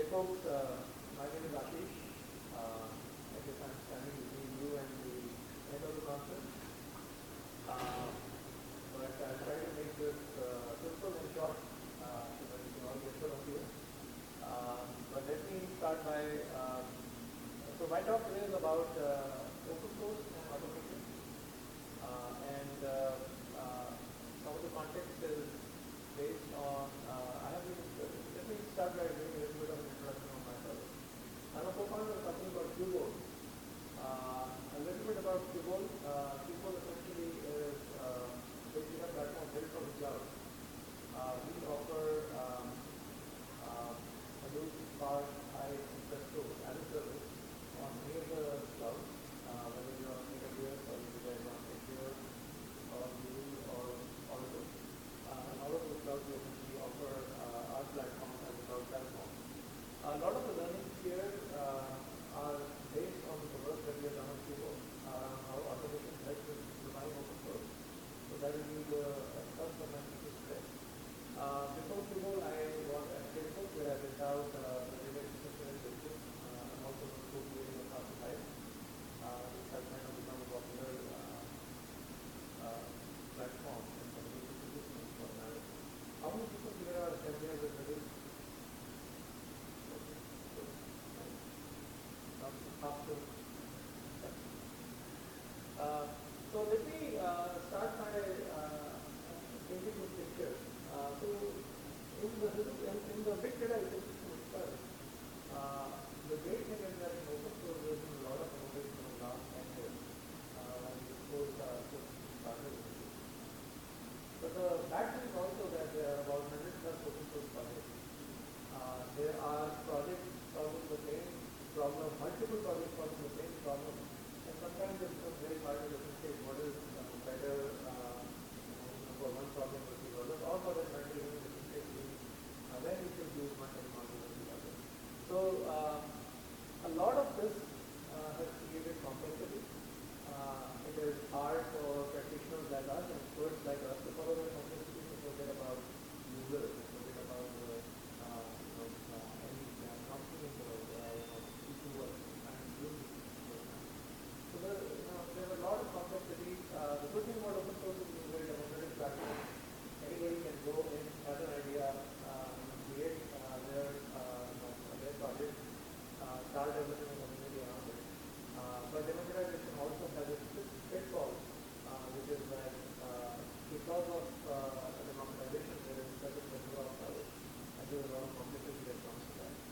folks, my name is Ashish. I guess I'm standing between you and the end of the conference. But I'll try to make this simple and short so that you can all get through here. But let me start by, so my talk today is about open source and automation. Some of the context is based on, let me start by giving a little bit of an introduction of myself. I'm a co-founder of a company called Qubole. A little bit about Qubole. Qubole essentially is basically a platform built for the cloud. We offer Hadoop, Spark, Hive, and Presto as a service on any of the clouds, whether you're on AWS or you guys on Azure or Google or Oracle. And all of those clouds we essentially offer our platform as a cloud platform. A lot of the learnings here are based on the work that we have done on Qubole, how automation helps us define open source. So that will be the first of my thesis today. Before Qubole, I was at Facebook where I built out the related system in Facebook. I'm also co-creating a Fast Hive, which has kind of become a popular platform in some of the systems for now. How many people here are familiar with Hadoop? So let me start by painting this picture. So in the big data ecosystem itself, the great thing is that in open source there's been a lot of innovation in the last 10 years. This course started. But the bad thing is also that there are about 100 plus open source projects. There are projects solving the same problem, multiple projects solving the same problem, and sometimes it becomes very hard to differentiate what is better for one problem versus the other, or for that matter even differentiate when we should use one technology versus the other. So a lot of this has created complexity. It is hard for practitioners like us and experts like us to follow that complexity to forget about users, to forget about any company in the world, people who are trying to use it. So there's a lot of complexity. The good thing about open source is it's a very democratic platform. Anybody can go in, have an idea, create their project, start developing a community around it. But democratization also has its pitfall, which is that because of democratization, there is such a plethora of knowledge, and there is a lot of complexity that comes to that.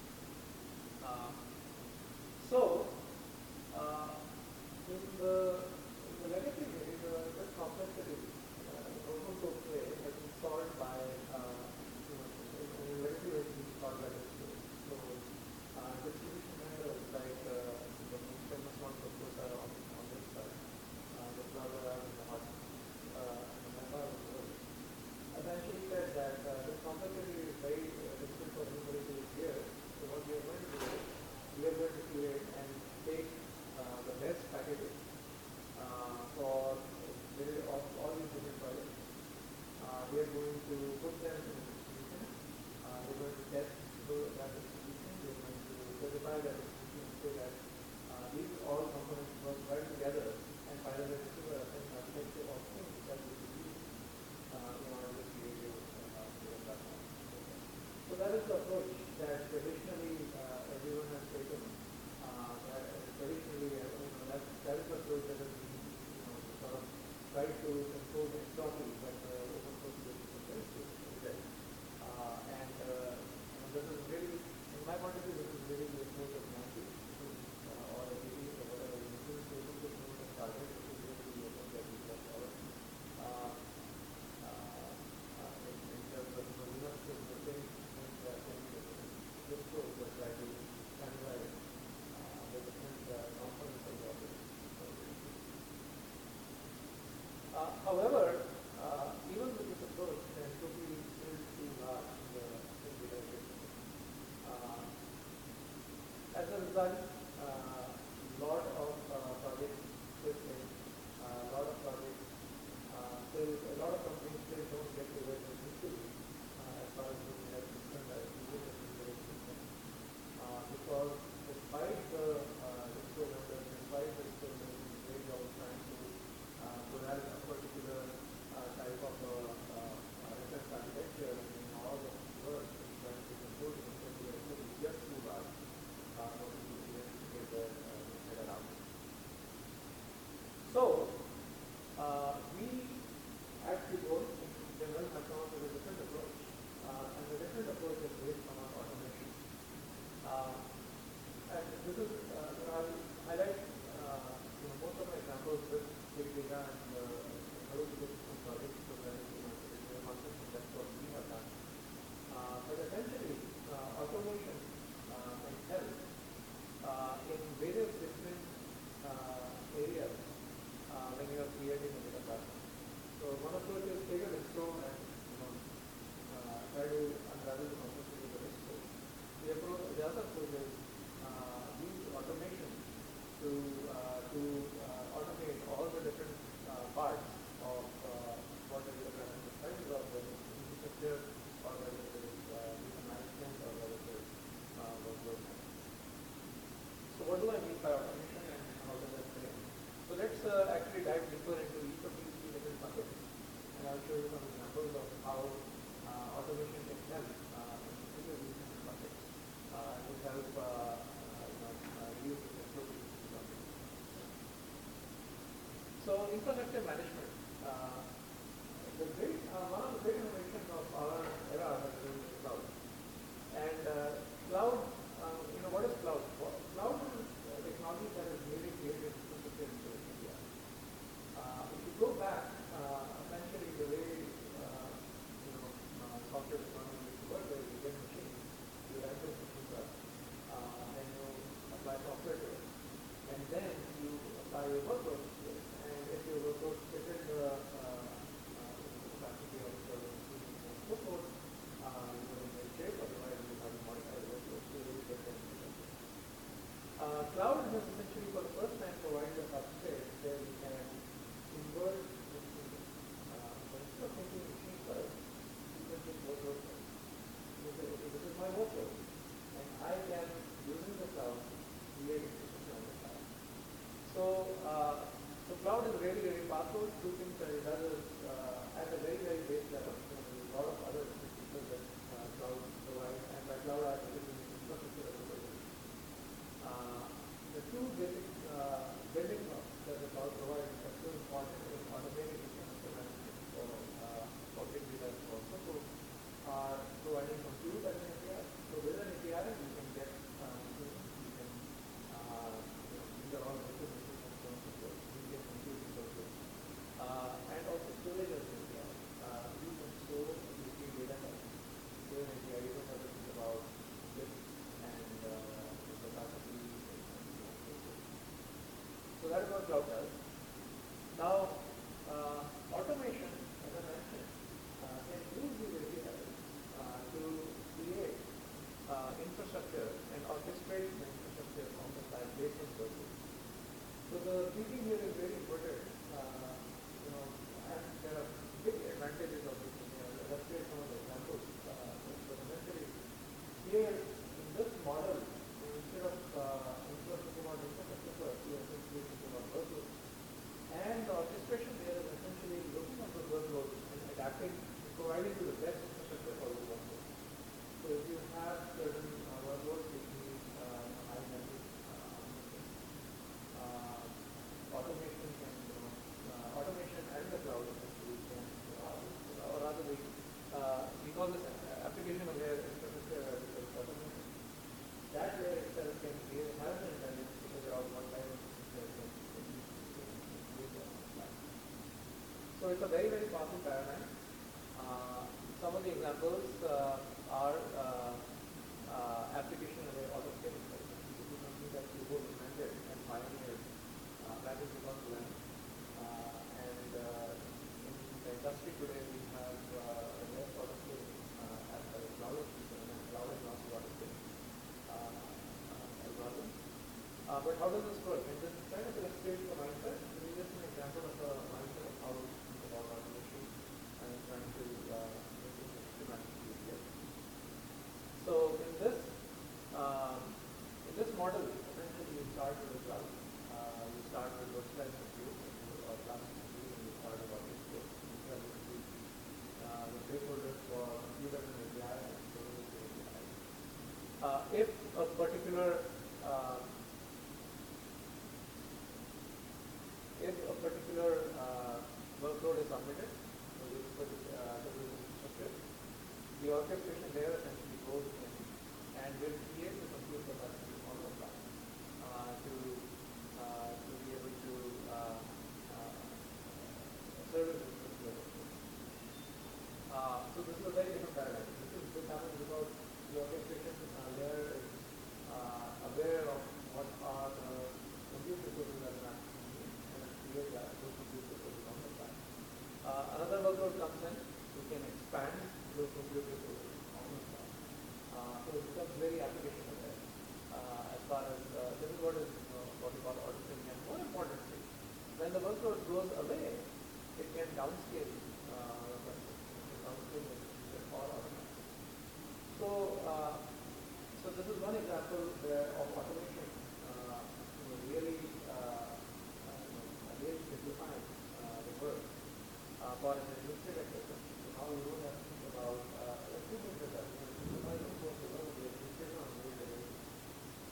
In the legacy way, this complexity, open source way, has been solved by, in the legacy way, it's been solved by this way. So, distribution vendors like the most famous ones, of course, are on this side. The Cloudera and the Hut and the Meta of the world. Essentially said that this complexity is very difficult for anybody to hear. So what we are going to do is, we are going to create and take the best packages for all these different projects. We are going to put them in a distribution. We are going to test that distribution. We are going to certify that distribution so that these all components work right together and finally deliver a architecture of things that we will use in order to create your platform. So that is the approach that traditionally everyone has taken. Traditionally, that is the approach that has been sort of tried to impose entirely that open source business is today. And this is really, in my point of view, this is really the approach of Nancy or the BD or whatever. This is the open source movement started. This is really the approach that we have followed. In terms of Linux is the same thing that this approach was trying to standardize the different components of the operation. However, even with this approach, there could be still too large in the data. As a result, lot of projects still fail. Lot of projects a lot of companies still don't get to where they need to be as far as looking at systems as user system. infrastructure management. One of the great innovations of our era has been cloud. And cloud, what is cloud? Cloud is a technology that is really created specifically in India. If you go back, essentially the way software technology used to work, where you get a machine, you write those machines up, then you apply software to it, and then you apply your workload to it. And if your workload fitted the capacity of the machine and so forth, you will in great shape. Otherwise, you have to modify the workload to really get them. Cloud has essentially for the first time provided a substrate where you can invert the thinking. Instead of thinking machine first, you can think workload first. This is my workload, and I can, using the cloud, create efficiency on the cloud. So cloud is really, really powerful. Two things that it does is, at a very, very base level, there's a lot of other features that cloud provides, and by cloud I am using infrastructure as a service. The two basic building blocks that the cloud provides are so important in automating infrastructure management for big data and so on. Are providing compute as an API. So with an API, you can get you can these are all virtual machines and so on and so forth. You get compute resources. And also storage as an API. You can store your data types. With an API, you don't have to think about this and the capacity and so on and so forth. So that is what cloud does. Now, automation, as I mentioned, can use these APIs to create infrastructure and orchestrate the infrastructure on the side based on workload. So the thinking here is very important, and there are big advantages of this. Let's take some of the examples. Essentially, here in this model, instead of thinking about infrastructure first, we are essentially thinking about workload. And the orchestration there is essentially looking at the workload and adapting, providing you the best infrastructure for the workload. So if you have certain workloads which need high memory, automation and the cloud essentially can, or rather we call this application of their infrastructure as automation. That layer itself can create has an intelligence to figure out what kind of system can be created on the fly. So it's a very, very powerful paradigm. Some of the examples are application of autoscaling. This is something that Google invented and pioneered back in 2011. And in the industry today, we have less autoscaling as a cloud system and cloud agnostic autoscaling algorithm. But how does this work? And this kind of illustrates the mindset. This is just an example of the mindset of how we think about automation and trying to systematically easier. So in this model, essentially you start with the cloud. You start with virtualized compute or classic compute, and you start with orchestration. These are the stakeholders for computers and API and storage API. If a particular workload is submitted to this infrastructure, the orchestration layer essentially goes in and will create the compute capacity on the fly to be able to service this particular workload. So this is a very different paradigm. This happens because the orchestration layer is aware of what are the compute resources that are happening and create those compute resources on the fly. Another workload comes in, we can expand those compute resources on the fly. So it becomes very application aware. As far as this is what we call orchestration. And more importantly, when the workload goes away, it can downscale or automate. So this is one example of automation really simplifying the work for an administrative system. So now we don't have to think about two things that simplifying the work for the administrator on the day.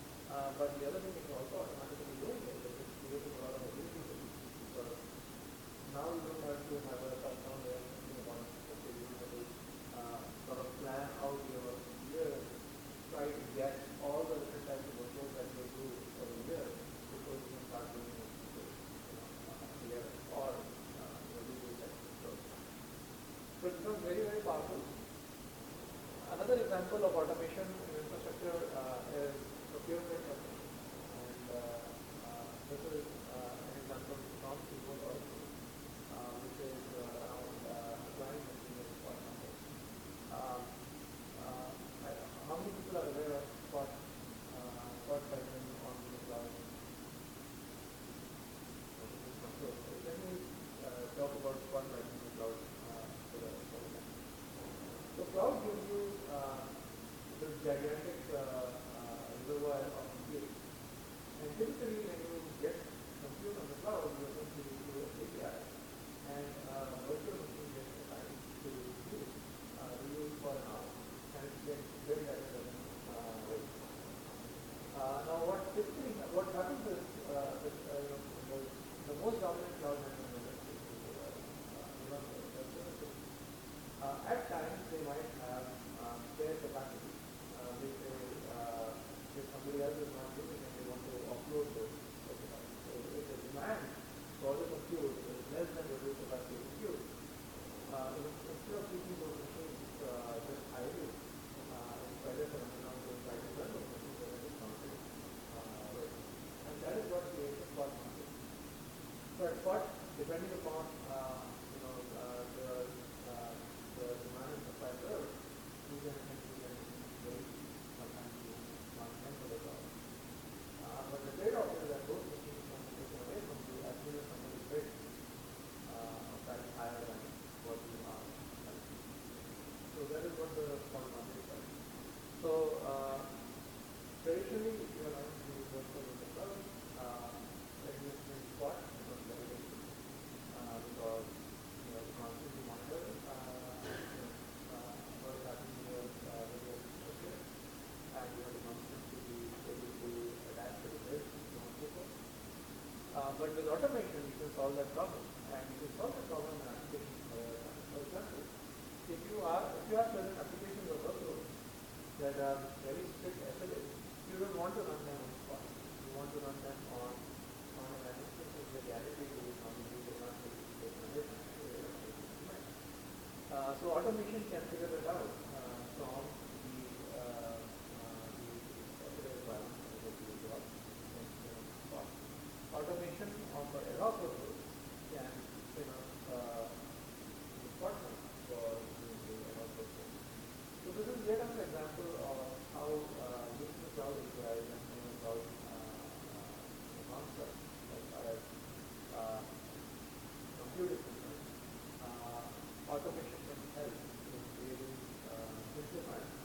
But the other thing is also automatically doing it, which is creating a lot of ability for now you don't have to have a top-down way of thinking about it. Okay, you have to sort of plan out your year, try to get all the different types of workloads that you do for the year before you can start doing it together or do those types of work. So it becomes very, very powerful. Another example of automation in infrastructure is procurement automation. And this is an example from SQL also, which is around applying continuous spot numbers. Um, how many people are aware of spot pricing on the cloud? So let me talk about spot pricing on the cloud for the time. So cloud gives you this gigantic reservoir of compute. And typically when you get compute on the cloud, you essentially do an API. And virtual machine gets assigned to you for an hour. And it gets very at a certain rate. Now what happens is the most dominant cloud network in the industry is at times they might have spare capacity which somebody else is not using and they want to offload those capacity. So if the demand for the compute is less than the real capacity of compute, instead of keeping those machines just idle, it's better for them to try to run those machines at a discounted rate. And that is what creates a spot market. So at spot, depending upon the demand and supply curve, you can wait sometimes even 1/10 of the cloud. But the trade-off is that those machines can be taken away from you as soon as somebody bids that is higher than what you are. So that is what the spot market is like. So traditionally, if you are not to use virtual in the cloud, then you can spot because you know, constantly monitor what is happening in your various infrastructure, and you have to constantly be able to adapt to the risk and so on and so forth. But with automation, you can solve that problem, and you can solve that problem in applications. For example, if you have certain applications or workloads that are very strict SLAs, you don't want to run them on spot. You want to run them on an instance of the reality to which normally they not be taken away from. So automation can figure that out from the SLA requirements that you got in spot. Automation of the ad hoc workloads can spin up the spot run for doing the ad hoc workloads. So this is yet another example of how using the cloud APIs and the cloud constructs as far as compute is concerned, automation can help in really simplifying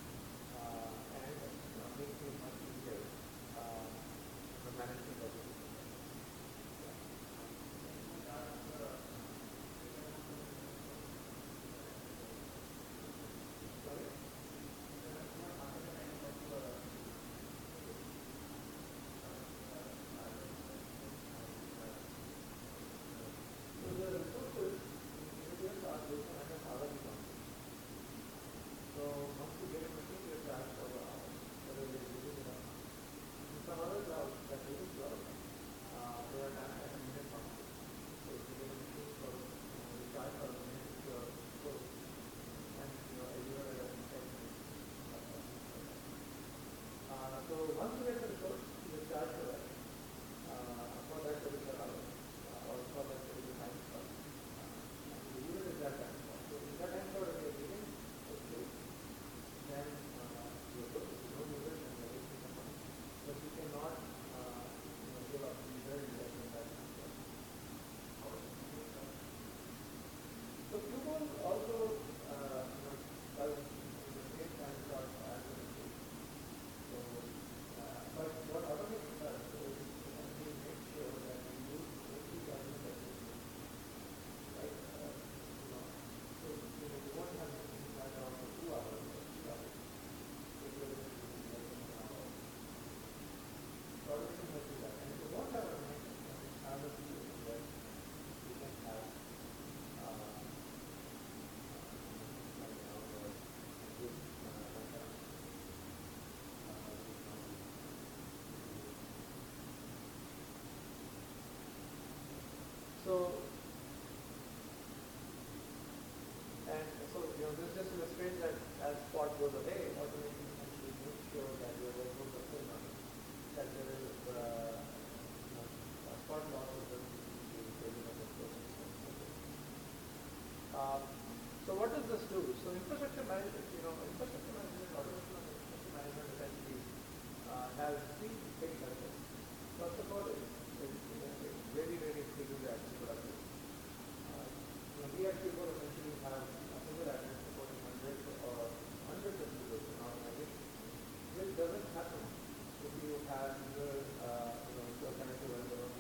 infrastructure management, infrastructure management, automation of infrastructure management essentially has three big benefits. First of all, it really, really increases the access productivity. We at Cubo essentially have a single admin supporting hundreds of users in our organization, which doesn't happen if you have either, if you're trying to run your own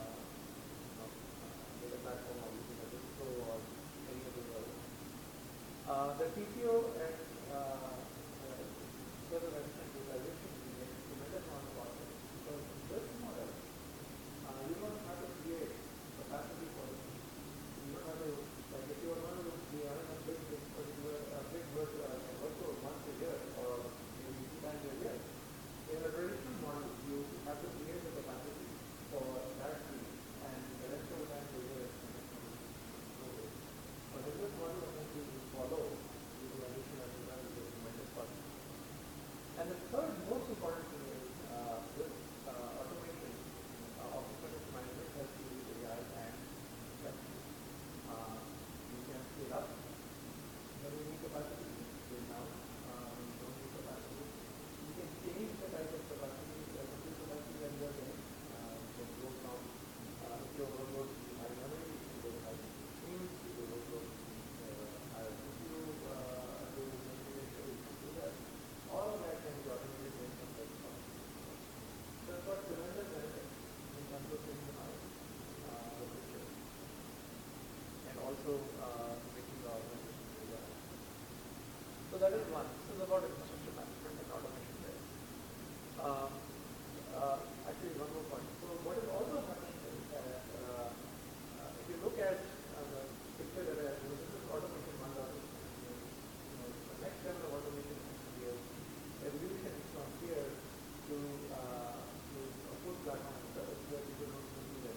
data platform or using a Distro or any of those others. The TCO and server management utilization is a tremendous amount of output because in this model, you don't have to create capacity for it. You don't have to, like if you are going to be running a big workload once a year or maybe 2 times a year, in a traditional model, you have to create the capacity for that field and the rest of the time you do it. But in this model, essentially you follow utilization as well as the tremendous part. And the third most important thing is this automation of infrastructure management has to do with AI and strategy. You can scale up when you need capacity, scale down when you don't need capacity. You can change the type of capacity, compute capacity that you are getting. You can go from, if your workload is high memory, you can go to high speed, if your workload is higher CPU, you can do that. All of that can be automated based on such process. So it's got tremendous benefits in terms of minimizing the picture and also making the organization reliable. So that is one. This is about infrastructure management and automation there. Actually, one more point. So what is also happening is that if you look at the picture that I have, this is automation 1.0. The next level of automation actually is evolution from here to a full platform service where people don't do that.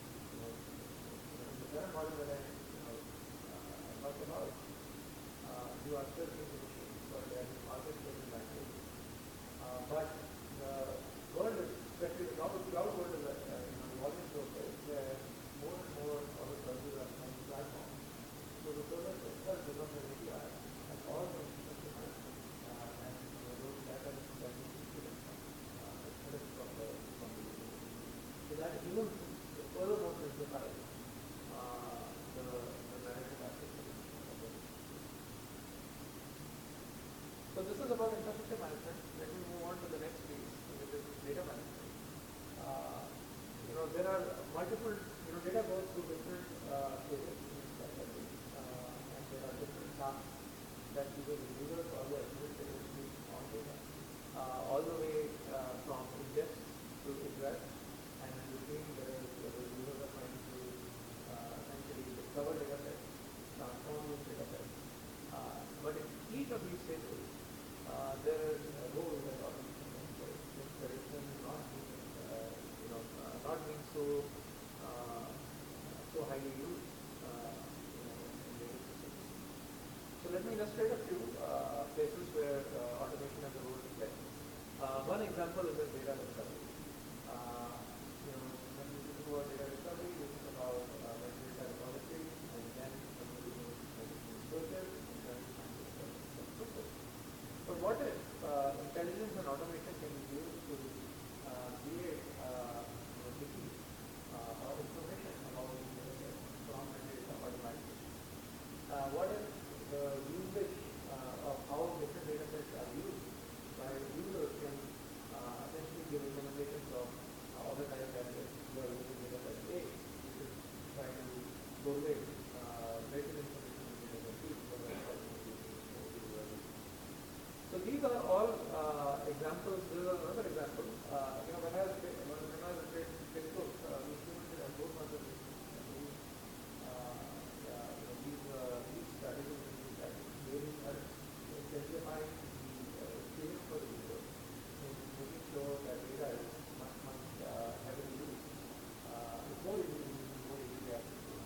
In the current model that I talked about, you are still in the machine, but there is market driven language. But the world is, especially the cloud world is evolving so fast where more and more of the services are on the platform. So the service itself becomes an API and all the infrastructure management and those data that needs to be instead from the user. So that even furthermore simplifies the management aspect of it. So this is about infrastructure management. Let me move on to the next piece, which is data management. There are multiple, data goes through different stages and there are different tasks that either the users or the administrators do on data. All the way from ingest to egress, and in between there is the users are trying to essentially discover data sets, transform those data sets. But in each of these stages, there is a role that automation plays. This prediction is not being so highly used in data systems. So let me illustrate a few places where automation has a role to play. One example is in data discovery. When you think about data discovery, you think about data repository, and then searches, and then throughput. But what if intelligence and automation can be used to create wikis or information about the data set from the data automatically? What if the usage of how different data sets are used by users can essentially give recommendations of all the time that you are using data set A, you should try to correlate greater information in data set B because that's what you use. So these are all examples. This is another example. When I was at Facebook, we implemented a whole bunch of these strategies and these tactics really help simplifying the experience for the user in making sure that data is much heavily used. It's more easy to use and more easily accessible.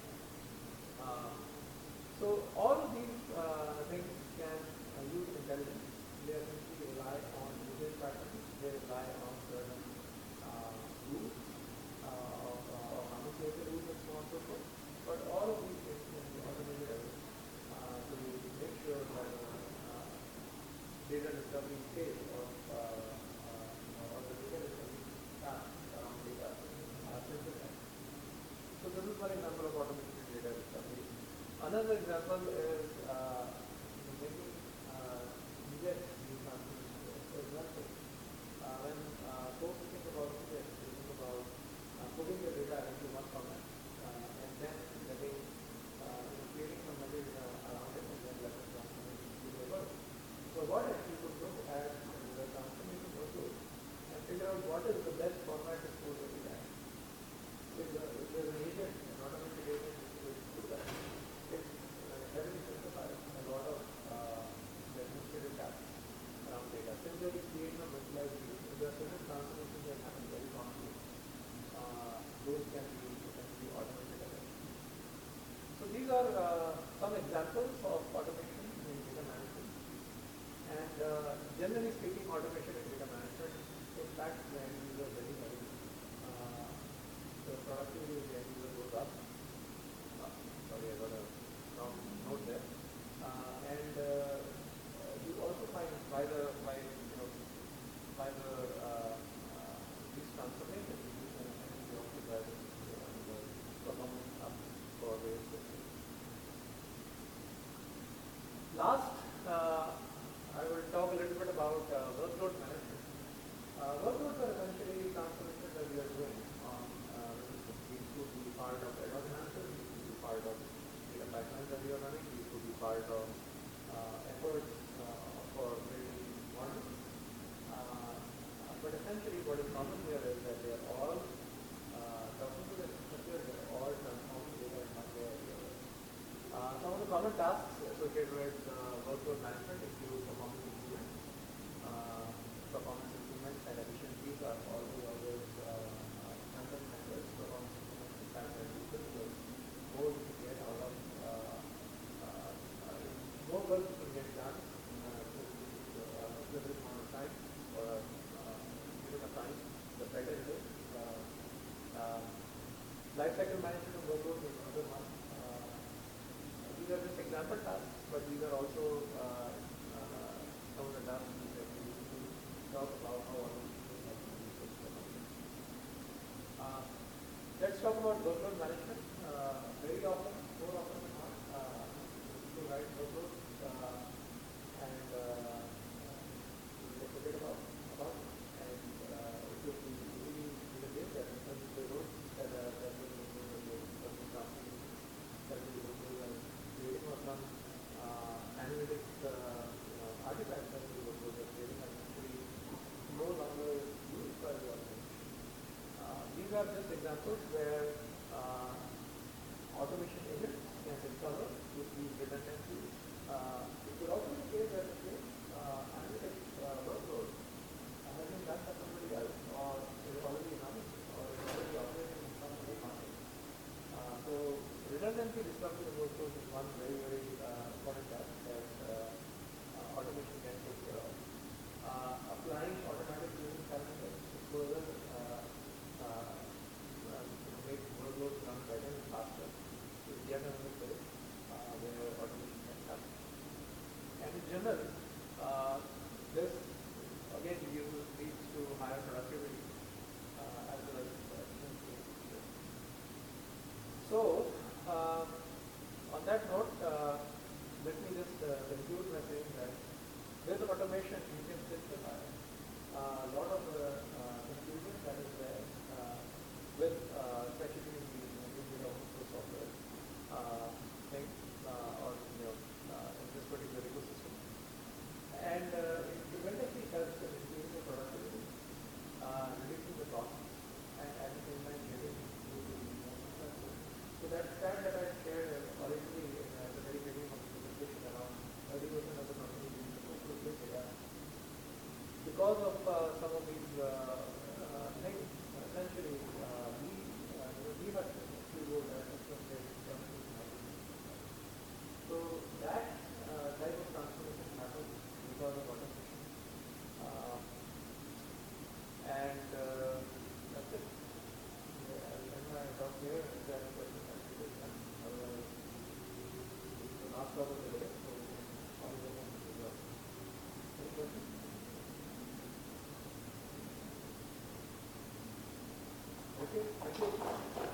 So all of these things can use intelligence. They essentially rely on usage patterns. They rely on certain rules of associated rules and so on and so forth. But all of these things can be automated to make sure that discovery stage of or the data discovery tasks around data are simplified. So this is one example of automation in data discovery. Another example is making ingest these transformations. For example, when folks think about ingest, they think about putting the data into one format and then letting creating some metadata around it and then letting transformation do their work. So what actually could look at the transformation workload and figure out what is the best format to store the data. If there's an agent, an automated agent which do that, it heavily simplifies a lot of the administrative tasks around data. Similarly, creation of virtualized views. If there are certain transformations that happen very commonly, those can be essentially automated as well. So these are some examples of automation in data management. And generally speaking, automation in data management impacts the end user very heavily. The productivity of the end user goes up. Sorry, I got a wrong note there. And you also find by these transformations, you can actually also drive the performance up for various systems. Last, I will talk a little bit about workload management. Workloads are essentially transformations that we are doing on these could be part of error analysis, these could be part of data pipelines that we are running, these could be part of efforts for building models. But essentially what is common here is that they are all talking to the infrastructure, they are all transforming data in one way or the other. Some of the common tasks associated with workload management include performance improvement. Performance improvements and efficiencies are always front-end methods. Performance improvements in fact are useful because more you can get out of more work you can get done in a specific amount of time or a unit of time, the better it is. Lifecycle management of workloads is another one. These are just example tasks, but these are also some of the tasks that we need to talk about how automation is actually useful for companies. Let's talk about workload management. Very often, more often than not, people write workloads and they forget about it. And it would be really the case that they wrote that will improve the workload transformation, that will improve the creating of some analytics artifacts that we were creating are actually no longer used by the organization. These are just examples where automation agents can discover with these redundancies. It could also be the case that the analytics workload has been done by somebody else or is already announced or is already operating in some other market. So redundancy discovery of workloads is one very, very important task that automation can take care of. Applying automatic business calendars to further make workloads run better and faster is yet another place where automation can happen. And in general, this again leads to higher productivity as well as efficiency. So, on that note, let me just conclude by saying that with automation you can simplify a lot of the confusion that is there with especially in the open source software thing or in this particular ecosystem. And it tremendously helps in increasing the productivity, reducing the costs, and at the same time getting you to be more successful. So that stat that I shared originally at the very beginning of the presentation, around 30% of the companies use open source data. Because of some of these things, essentially we must actually go there and so that type of transformation happens because of automation. And that's it. I'll end my talk here. If there are any questions, I'll take them. Otherwise, it's the last talk of the day, so we can follow them on the result. Any questions? Okay, thank you.